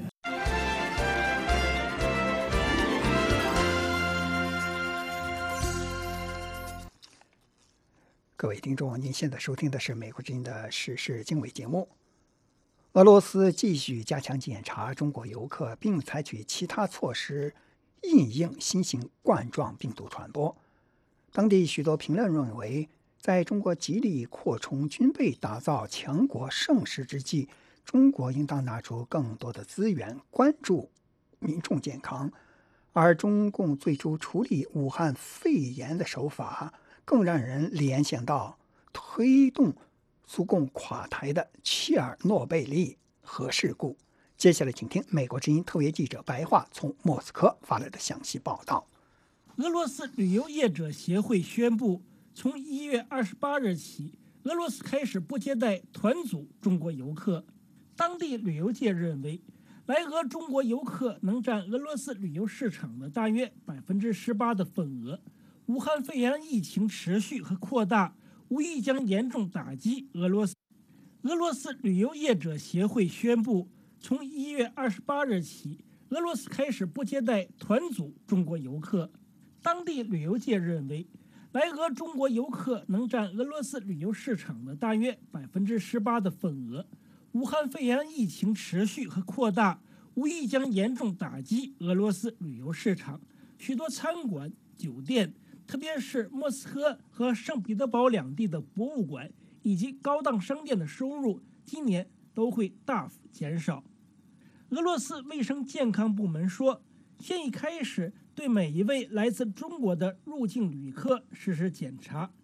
各位听众，您现在收听的是美国之音的时事经纬节目。俄罗斯继续加强检查中国游客，并采取其他措施应应新型冠状病毒传播。当地许多评论认为，在中国极力扩充军备、打造强国盛世之际，中国应当拿出更多的资源关注民众健康。而中共最初处理武汉肺炎的手法，更让人联想到推动苏共垮台的切尔诺贝利核事故。接下来请听美国之音特约记者白桦从莫斯科发来的详细报道。 俄罗斯旅游业者协会宣布，从一月二十八日起，俄罗斯开始不接待团组中国游客。当地旅游界认为，来俄中国游客能占俄罗斯旅游市场的大约百分之十八的份额。武汉肺炎疫情持续和扩大，无疑将严重打击俄罗斯。俄罗斯旅游业者协会宣布，从一月二十八日起，俄罗斯开始不接待团组中国游客。当地旅游界认为，来俄中国游客能占俄罗斯旅游市场的大约百分之十八的份额。武汉肺炎疫情持续和扩大，无疑将严重打击俄罗斯旅游市场。许多餐馆、酒店，特别是莫斯科和圣彼得堡两地的博物馆以及高档商店的收入，今年都会大幅减少。俄罗斯卫生健康部门说，现已开始对每一位来自中国的入境旅客实施检查。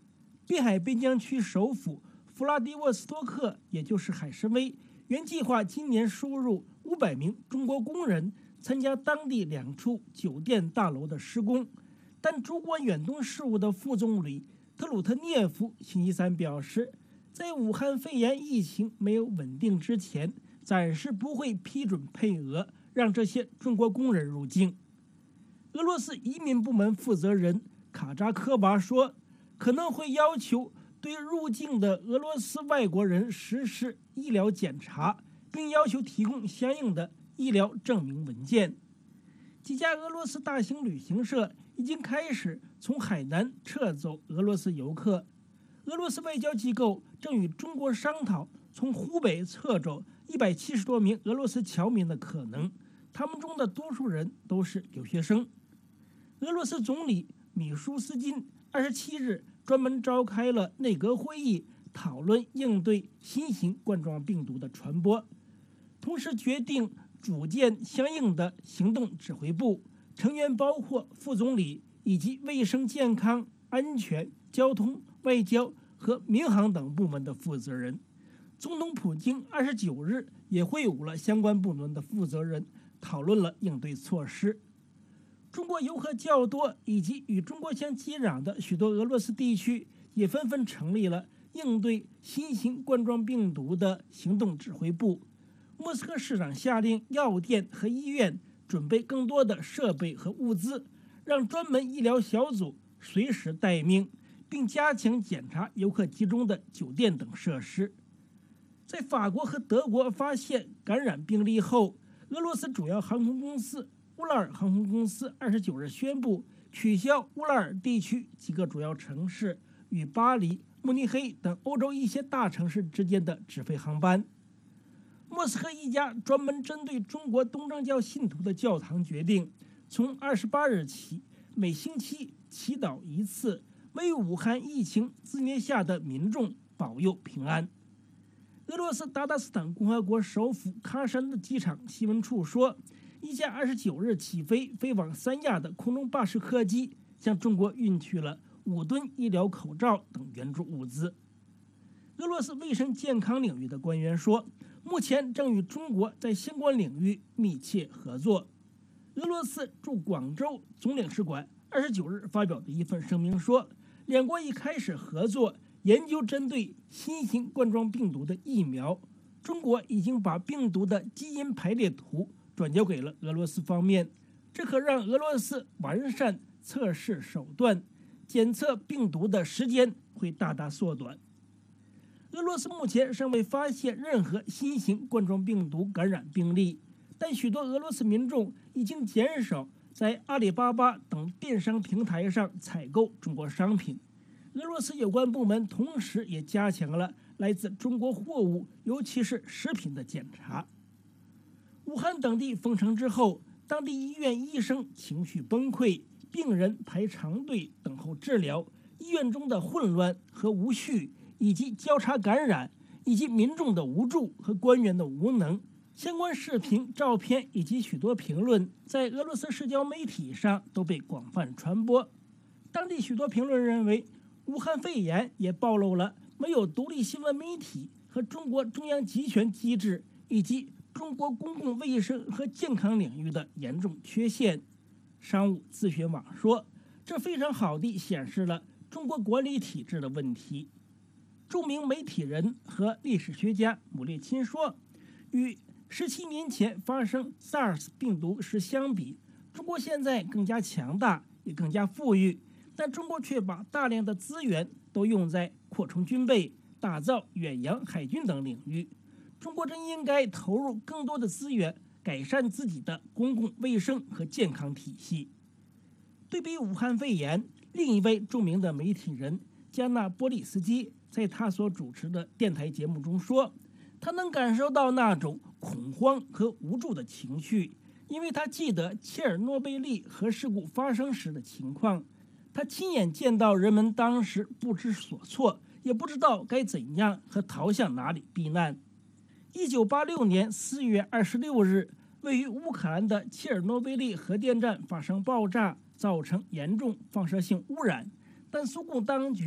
滨海边疆区首府弗拉迪沃斯托克，也就是海参崴，原计划今年输入五百名中国工人参加当地两处酒店大楼的施工，但主管远东事务的副总理特鲁特涅夫星期三表示，在武汉肺炎疫情没有稳定之前，暂时不会批准配额让这些中国工人入境。俄罗斯移民部门负责人卡扎科娃说，可能会要求对入境的俄罗斯外国人实施医疗检查，并要求提供相应的医疗证明文件。几家俄罗斯大型旅行社已经开始从海南撤走俄罗斯游客。俄罗斯外交机构正与中国商讨从湖北撤走一百七十多名俄罗斯侨民的可能，他们中的多数人都是留学生。俄罗斯总理米舒斯金二十七日专门召开了内阁会议，讨论应对新型冠状病毒的传播，同时决定组建相应的行动指挥部，成员包括副总理以及卫生健康、安全、交通、外交和民航等部门的负责人。总统普京二十九日也会晤了相关部门的负责人，讨论了应对措施。中国游客较多以及与中国相接壤的许多俄罗斯地区也纷纷成立了应对新型冠状病毒的行动指挥部。莫斯科市长下令药店和医院准备更多的设备和物资，让专门医疗小组随时待命，并加强检查游客集中的酒店等设施。在法国和德国发现感染病例后，俄罗斯主要航空公司乌拉尔航空公司二十九日宣布取消乌拉尔地区几个主要城市与巴黎、慕尼黑等欧洲一些大城市之间的直飞航班。莫斯科一家专门针对中国东正教信徒的教堂决定，从二十八日起每星期祈祷一次，为武汉疫情肆虐下的民众保佑平安。俄罗斯达达斯坦共和国首府喀山的机场新闻处说，一架二十九日起飞飞往三亚的空中巴士客机向中国运去了五吨医疗口罩等援助物资。俄罗斯卫生健康领域的官员说，目前正与中国在相关领域密切合作。俄罗斯驻广州总领事馆二十九日发表的一份声明说，两国已开始合作研究针对新型冠状病毒的疫苗。中国已经把病毒的基因排列图转交给了俄罗斯方面，这可让俄罗斯完善测试手段，检测病毒的时间会大大缩短。俄罗斯目前尚未发现任何新型冠状病毒感染病例，但许多俄罗斯民众已经减少在阿里巴巴等电商平台上采购中国商品。俄罗斯有关部门同时也加强了来自中国货物，尤其是食品的检查。武汉等地封城之后，当地医院医生情绪崩溃，病人排长队等候治疗，医院中的混乱和无序，以及交叉感染，以及民众的无助和官员的无能。相关视频、照片以及许多评论在俄罗斯社交媒体上都被广泛传播。当地许多评论认为，武汉肺炎也暴露了没有独立新闻媒体和中国中央集权机制以及中国公共卫生和健康领域的严重缺陷。商务咨询网说，这非常好地显示了中国管理体制的问题。著名媒体人和历史学家姆列钦说，与十七年前发生 SARS 病毒时相比，中国现在更加强大，也更加富裕，但中国却把大量的资源都用在扩充军备、打造远洋海军等领域。中国真应该投入更多的资源，改善自己的公共卫生和健康体系。对比武汉肺炎，另一位著名的媒体人加纳波利斯基在他所主持的电台节目中说，他能感受到那种恐慌和无助的情绪，因为他记得切尔诺贝利核事故发生时的情况。他亲眼见到人们当时不知所措，也不知道该怎样和逃向哪里避难。一九八六年四月二十六日，位于乌克兰的切尔诺贝利核电站发生爆炸，造成严重放射性污染，但苏共当局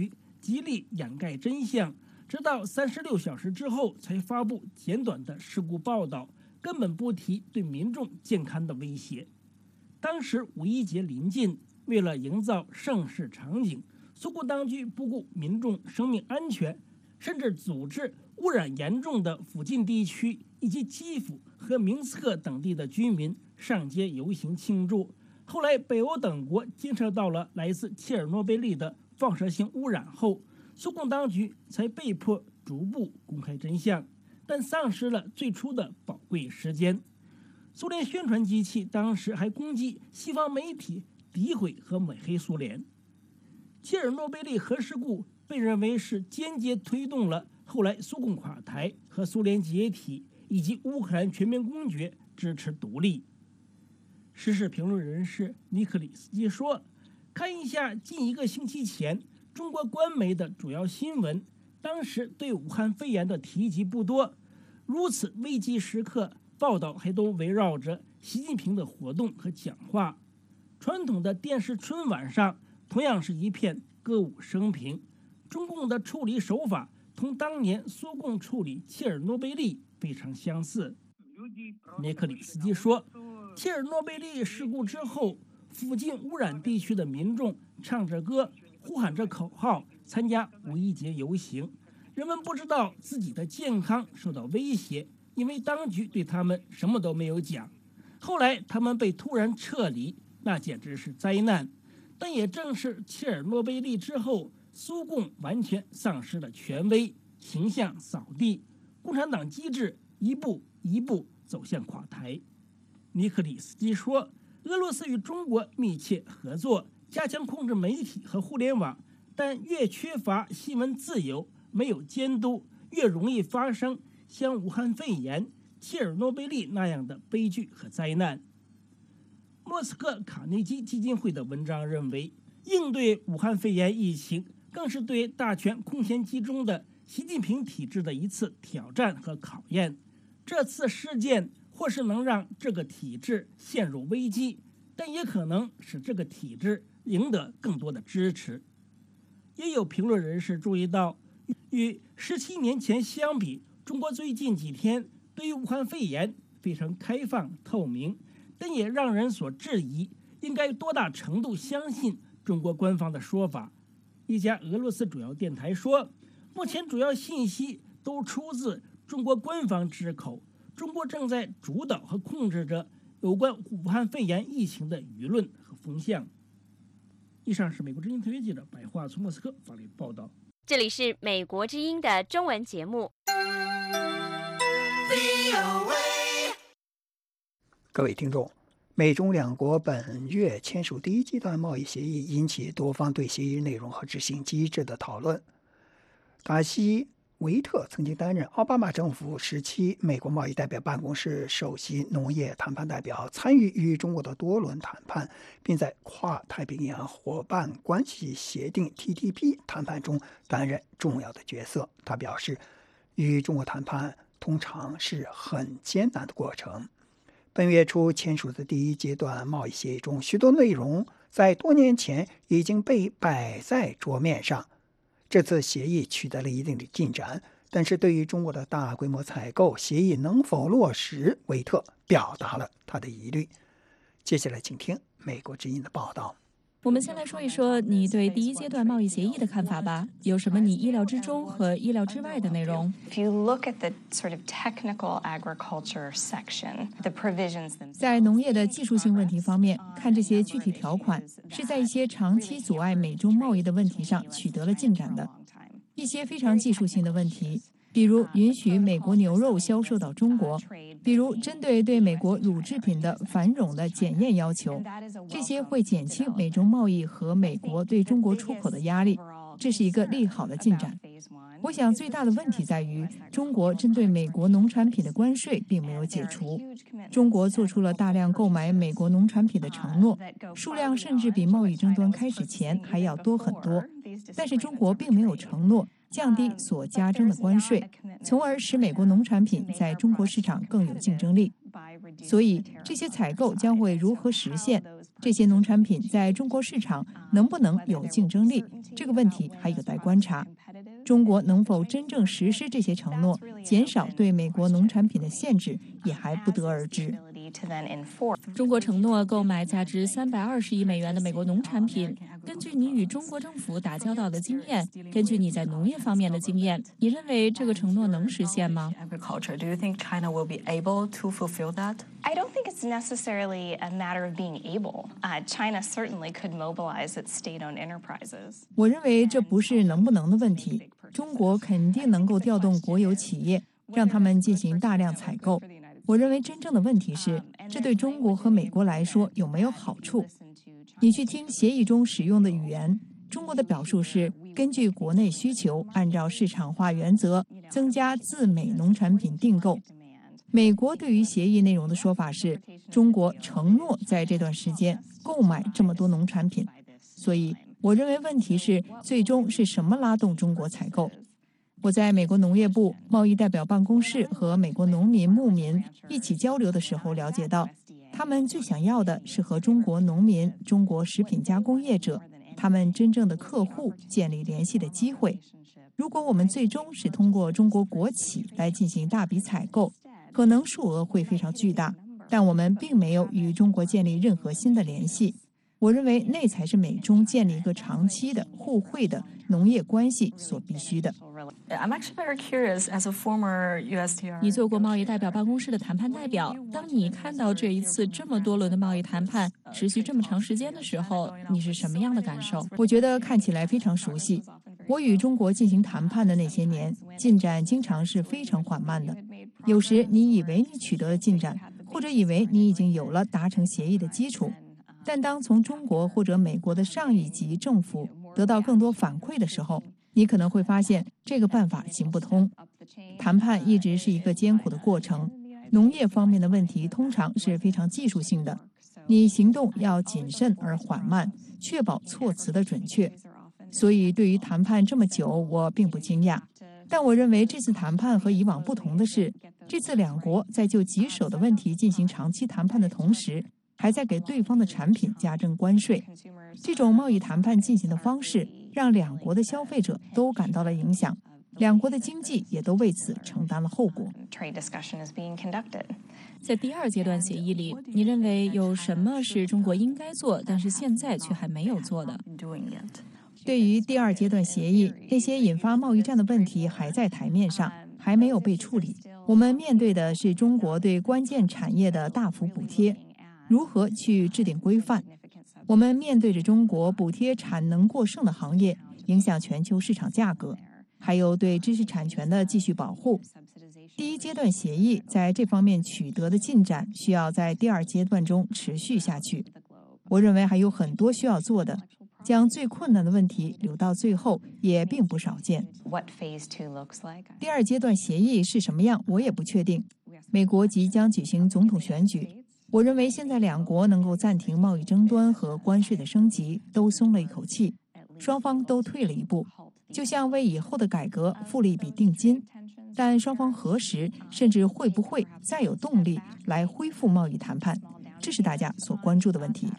极力掩盖真相，直到三十六小时之后才发布简短的事故报道，根本不提对民众健康的威胁。当时五一节临近，为了营造盛世场景，苏共当局不顾民众生命安全，甚至组织污染严重的附近地区以及基辅和明斯克等地的居民上街游行庆祝。后来，北欧等国监测到了来自切尔诺贝利的放射性污染后，苏共当局才被迫逐步公开真相，但丧失了最初的宝贵时间。苏联宣传机器当时还攻击西方媒体，诋毁和抹黑苏联。切尔诺贝利核事故被认为是间接推动了后来苏共垮台和苏联解体，以及乌克兰全面公决支持独立。时事评论人士尼克里斯基说，看一下近一个星期前中国官媒的主要新闻，当时对武汉肺炎的提及不多，如此危机时刻，报道还都围绕着习近平的活动和讲话。传统的电视春晚上同样是一片歌舞升平，中共的处理手法同当年苏共处理切尔诺贝利非常相似。涅克里斯基说，切尔诺贝利事故之后，附近污染地区的民众唱着歌，呼喊着口号，参加五一节游行。人们不知道自己的健康受到威胁，因为当局对他们什么都没有讲。后来他们被突然撤离，那简直是灾难。但也正是切尔诺贝利之后，苏共完全丧失了权威，形象扫地，共产党机制一步一步走向垮台。尼克里斯基说，俄罗斯与中国密切合作，加强控制媒体和互联网，但越缺乏新闻自由，没有监督，越容易发生像武汉肺炎、切尔诺贝利那样的悲剧和灾难。莫斯科卡内基基金会的文章认为，应对武汉肺炎疫情更是对大权空前集中的习近平体制的一次挑战和考验。这次事件或是能让这个体制陷入危机，但也可能使这个体制赢得更多的支持。也有评论人士注意到，与十七年前相比，中国最近几天对于武汉肺炎非常开放透明，但也让人所质疑，应该多大程度相信中国官方的说法。一家俄罗斯主要电台说，目前主要信息都出自中国官方之口，中国正在主导和控制着有关武汉肺炎疫情的舆论和风向。以上是美国之音特约记者白桦从莫斯科发来的报道。 这里是美国之音的中文节目。 各位听众，美中两国本月签署第一阶段贸易协议，引起多方对协议内容和执行机制的讨论。达西维特曾经担任奥巴马政府时期美国贸易代表办公室首席农业谈判代表，参与与中国的多轮谈判，并在跨太平洋伙伴关系协定 T T P 谈判中担任重要的角色。他表示，与中国谈判通常是很艰难的过程。本月初签署的第一阶段贸易协议中，许多内容在多年前已经被摆在桌面上。这次协议取得了一定的进展，但是对于中国的大规模采购协议能否落实，维特表达了他的疑虑。接下来请听美国之音的报道。 我们先来说一说你对第一阶段贸易协议的看法吧，有什么你意料之中和意料之外的内容？ If you look at the sort of technical agriculture section, the provisions themselves. 在农业的技术性问题方面，看这些具体条款是在一些长期阻碍美中贸易的问题上取得了进展的。一些非常技术性的问题，比如允许美国牛肉销售到中国，比如针对对美国乳制品的反冗的检验要求，这些会减轻美中贸易和美国对中国出口的压力，这是一个利好的进展。我想最大的问题在于，中国针对美国农产品的关税并没有解除。中国做出了大量购买美国农产品的承诺，数量甚至比贸易争端开始前还要多很多。但是中国并没有承诺降低所加征的关税，从而使美国农产品在中国市场更有竞争力。所以这些采购将会如何实现， 这些农产品在中国市场能不能有竞争力，这个问题还有待观察。中国能否真正实施这些承诺，减少对美国农产品的限制，也还不得而知。 中国承诺购买价值三百二十亿美元的美国农产品。根据你与中国政府打交道的经验，根据你在农业方面的经验，你认为这个承诺能实现吗？ Do you think China will be able to fulfill that? I don't think it's necessarily a matter of being able. Uh, China certainly could mobilize its state-owned enterprises. 我认为这不是能不能的问题，中国肯定能够调动国有企业，让他们进行大量采购。我认为真正的问题是，这对中国和美国来说有没有好处？你去听协议中使用的语言，中国的表述是根据国内需求，按照市场化原则增加自美农产品订购。美国对于协议内容的说法是，中国承诺在这段时间购买这么多农产品。所以我认为问题是，最终是什么拉动中国采购？我在美国农业部贸易代表办公室和美国农民牧民一起交流的时候了解到，他们最想要的是和中国农民、中国食品加工业者，他们真正的客户建立联系的机会。如果我们最终是通过中国国企来进行大笔采购，可能数额会非常巨大，但我们并没有与中国建立任何新的联系。我认为那才是美中建立一个长期的互惠的农业关系所必须的。 I'm actually very curious, as a former U S T R. 你做过贸易代表办公室的谈判代表，当你看到这一次这么多轮的贸易谈判持续这么长时间的时候，你是什么样的感受？ 我觉得看起来非常熟悉。我与中国进行谈判的那些年，进展经常是非常缓慢的。有时你以为你取得了进展，或者以为你已经有了达成协议的基础，但当从中国或者美国的上一级政府得到更多反馈的时候，你可能会发现这个办法行不通。谈判一直是一个艰苦的过程，农业方面的问题通常是非常技术性的，你行动要谨慎而缓慢，确保措辞的准确。所以对于谈判这么久，我并不惊讶。但我认为这次谈判和以往不同的是，这次两国在就棘手的问题进行长期谈判的同时，还在给对方的产品加征关税。这种贸易谈判进行的方式让两国的消费者都感到了影响，两国的经济也都为此承担了后果。 在第二阶段协议里，你认为有什么是中国应该做，但是现在却还没有做的？ 对于第二阶段协议，那些引发贸易战的问题还在台面上，还没有被处理。我们面对的是中国对关键产业的大幅补贴，如何去制定规范？我们面对着中国补贴产能过剩的行业，影响全球市场价格，还有对知识产权的继续保护。第一阶段协议在这方面取得的进展，需要在第二阶段中持续下去。我认为还有很多需要做的，将最困难的问题留到最后也并不少见。第二阶段协议是什么样，我也不确定。美国即将举行总统选举，我认为现在两国能够暂停贸易争端和关税的升级，都松了一口气，双方都退了一步，就像为以后的改革付了一笔定金。但双方何时甚至会不会再有动力来恢复贸易谈判，这是大家所关注的问题。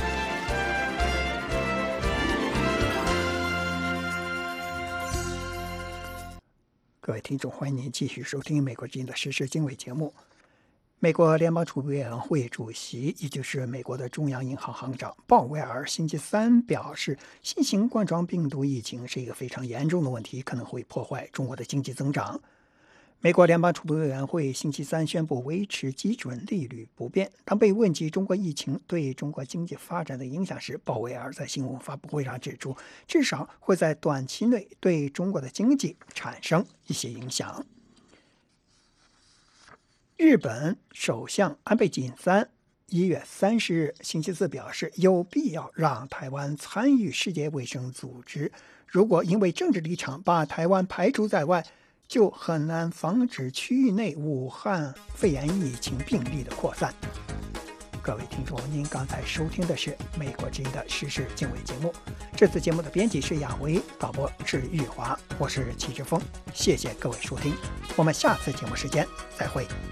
各位听众，欢迎您继续收听《美国之音》的时事经纬节目。美国联邦储备委员会主席，也就是美国的中央银行行长鲍威尔星期三表示，新型冠状病毒疫情是一个非常严重的问题，可能会破坏中国的经济增长。美国联邦储备委员会星期三宣布维持基准利率不变。当被问及中国疫情对中国经济发展的影响时，鲍威尔在新闻发布会上指出，至少会在短期内对中国的经济产生一些影响。日本首相安倍晋三一月三十日星期四表示，有必要让台湾参与世界卫生组织。如果因为政治立场把台湾排除在外，就很难防止区域内武汉肺炎疫情病例的扩散。各位听众，您刚才收听的是美国之音的时事经纬节目。这次节目的编辑是亚维，导播是玉华，我是齐志峰。谢谢各位收听，我们下次节目时间再会。